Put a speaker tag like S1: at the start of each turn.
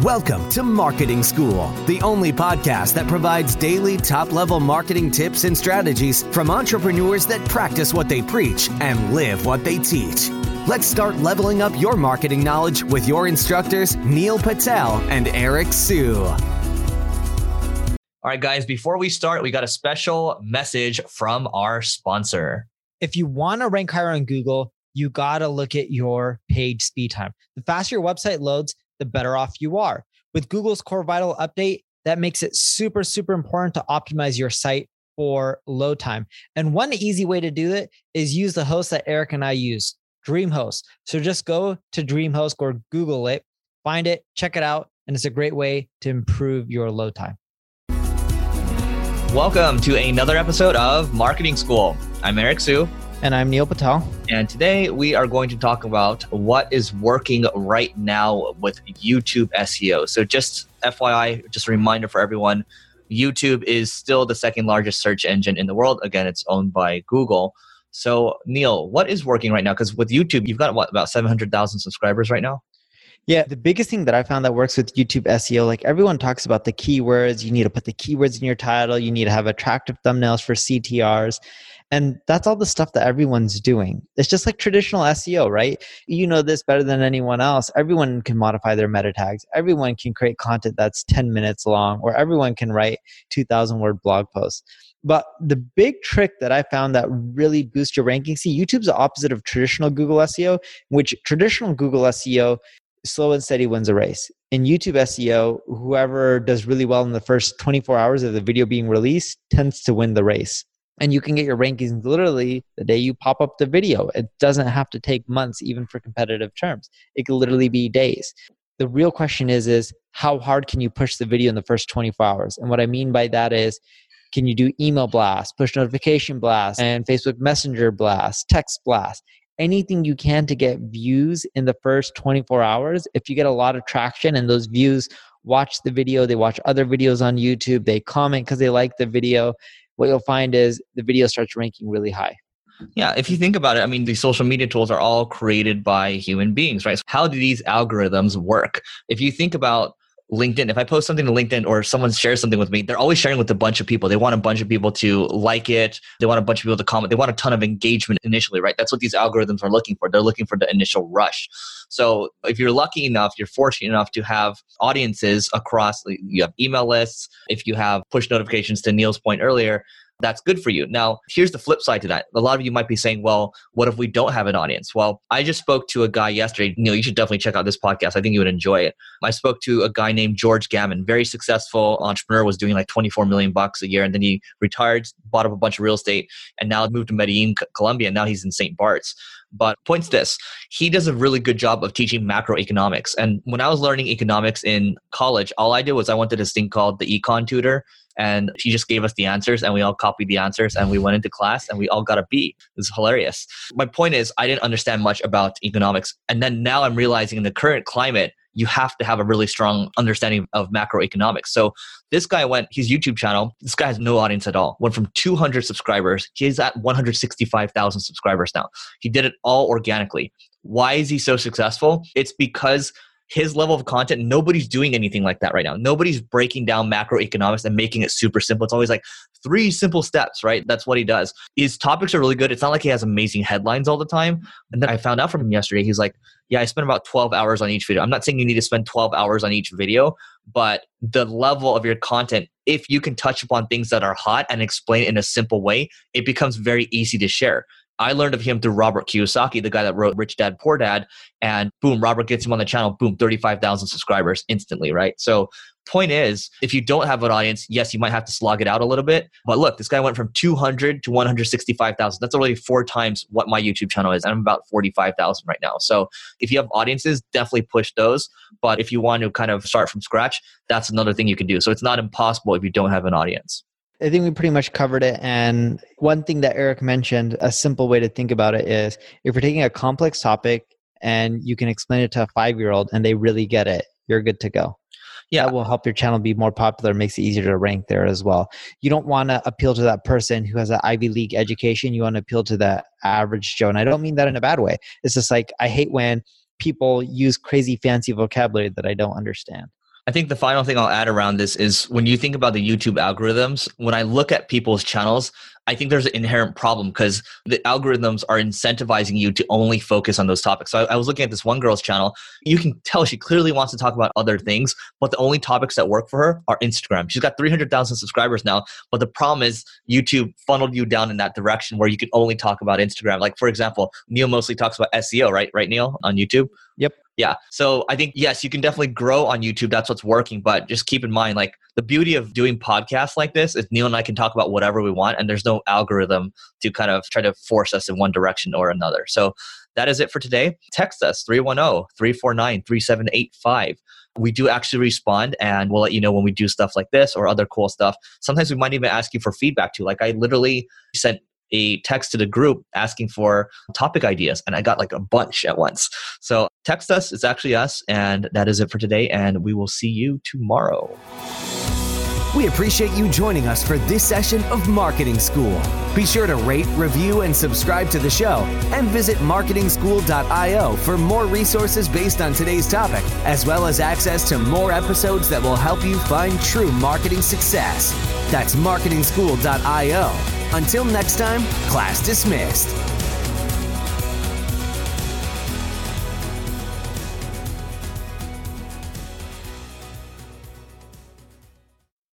S1: Welcome to Marketing School, the only podcast that provides daily top-level marketing tips and strategies from entrepreneurs that practice what they preach and live what they teach. Let's start leveling up your marketing knowledge with your instructors, Neil Patel and Eric Siu.
S2: All right, guys, before we start, we got a special message from our sponsor.
S3: If you want to rank higher on Google, you got to look at your page speed time. The faster your website loads, the better off you are. With Google's Core Vital update, that makes it super important to optimize your site for load time. And one easy way to do it is use the host that Eric and I use, DreamHost. So just go to DreamHost or Google it, find it, check it out, and it's a great way to improve your load time.
S2: Welcome to another episode of Marketing School. I'm Eric Siu.
S3: And I'm Neil Patel.
S2: And today we are going to talk about what is working right now with YouTube SEO. So just FYI, just a reminder for everyone, YouTube is still the second largest search engine in the world. Again, it's owned by Google. So Neil, what is working right now? Because with YouTube, you've got about 700,000 subscribers right now?
S3: Yeah, the biggest thing that I found that works with YouTube SEO, like everyone talks about the keywords, you need to put the keywords in your title, you need to have attractive thumbnails for CTRs. And that's all the stuff that everyone's doing. It's just like traditional SEO, right? You know this better than anyone else. Everyone can modify their meta tags. Everyone can create content that's 10 minutes long, or everyone can write 2,000 word blog posts. But the big trick that I found that really boosts your ranking, see, YouTube's the opposite of traditional Google SEO, which traditional Google SEO, slow and steady wins a race. In YouTube SEO, whoever does really well in the first 24 hours of the video being released tends to win the race. And you can get your rankings literally the day you pop up the video. It doesn't have to take months, even for competitive terms. It could literally be days. The real question is how hard can you push the video in the first 24 hours? And what I mean by that is, can you do email blasts, push notification blasts, and Facebook Messenger blasts, text blasts? Anything you can to get views in the first 24 hours. If you get a lot of traction and those views watch the video, they watch other videos on YouTube, they comment because they like the video, what you'll find is the video starts ranking really high.
S2: Yeah, if you think about it, I mean, these social media tools are all created by human beings, right? So how do these algorithms work? If you think about LinkedIn, if I post something to LinkedIn or someone shares something with me, they're always sharing with a bunch of people. They want a bunch of people to like it. They want a bunch of people to comment. They want a ton of engagement initially, right? That's what these algorithms are looking for. They're looking for the initial rush. So if you're lucky enough, you're fortunate enough to have audiences across, you have email lists, if you have push notifications to Neil's point earlier, that's good for you. Now, here's the flip side to that. A lot of you might be saying, well, what if we don't have an audience? Well, I just spoke to a guy yesterday. Neil, you should definitely check out this podcast. I think you would enjoy it. I spoke to a guy named George Gammon, very successful entrepreneur, was doing like 24 million bucks a year. And then he retired, bought up a bunch of real estate, and now moved to Medellin, Colombia. And now he's in St. Bart's. But point's this, he does a really good job of teaching macroeconomics. And when I was learning economics in college, all I did was I went to this thing called the Econ Tutor. And he just gave us the answers and we all copied the answers and we went into class and we all got a B. It was hilarious. My point is, I didn't understand much about economics. And then now I'm realizing in the current climate, you have to have a really strong understanding of macroeconomics. So this guy his YouTube channel, this guy has no audience at all. Went from 200 subscribers, he's at 165,000 subscribers now. He did it all organically. Why is he so successful? It's because his level of content, nobody's doing anything like that right now. Nobody's breaking down macroeconomics and making it super simple. It's always like 3 simple steps, right? That's what he does. His topics are really good. It's not like he has amazing headlines all the time. And then I found out from him yesterday, he's like, yeah, I spend about 12 hours on each video. I'm not saying you need to spend 12 hours on each video, but the level of your content, if you can touch upon things that are hot and explain it in a simple way, it becomes very easy to share. I learned of him through Robert Kiyosaki, the guy that wrote Rich Dad, Poor Dad, and boom, Robert gets him on the channel, boom, 35,000 subscribers instantly, right? So point is, if you don't have an audience, yes, you might have to slog it out a little bit. But look, this guy went from 200 to 165,000. That's already 4 times what my YouTube channel is. I'm about 45,000 right now. So if you have audiences, definitely push those. But if you want to kind of start from scratch, that's another thing you can do. So it's not impossible if you don't have an audience.
S3: I think we pretty much covered it. And one thing that Eric mentioned, a simple way to think about it is if you're taking a complex topic and you can explain it to a 5-year-old and they really get it, you're good to go. Yeah, that will help your channel be more popular, makes it easier to rank there as well. You don't want to appeal to that person who has an Ivy League education. You want to appeal to the average Joe. And I don't mean that in a bad way. It's just like, I hate when people use crazy fancy vocabulary that I don't understand.
S2: I think the final thing I'll add around this is when you think about the YouTube algorithms, when I look at people's channels, I think there's an inherent problem because the algorithms are incentivizing you to only focus on those topics. So I was looking at this one girl's channel. You can tell she clearly wants to talk about other things, but the only topics that work for her are Instagram. She's got 300,000 subscribers now, but the problem is YouTube funneled you down in that direction where you can only talk about Instagram. Like, for example, Neil mostly talks about SEO, right? Right, Neil, on YouTube?
S3: Yep.
S2: Yeah. So I think, yes, you can definitely grow on YouTube. That's what's working. But just keep in mind, like the beauty of doing podcasts like this is Neil and I can talk about whatever we want. And there's no algorithm to kind of try to force us in one direction or another. So that is it for today. Text us 310-349-3785. We do actually respond and we'll let you know when we do stuff like this or other cool stuff. Sometimes we might even ask you for feedback too. Like I literally sent a text to the group asking for topic ideas and I got like a bunch at once. So text us, it's actually us. And that is it for today. And we will see you tomorrow.
S1: We appreciate you joining us for this session of Marketing School. Be sure to rate, review, and subscribe to the show and visit marketingschool.io for more resources based on today's topic, as well as access to more episodes that will help you find true marketing success. That's marketingschool.io. Until next time, class dismissed.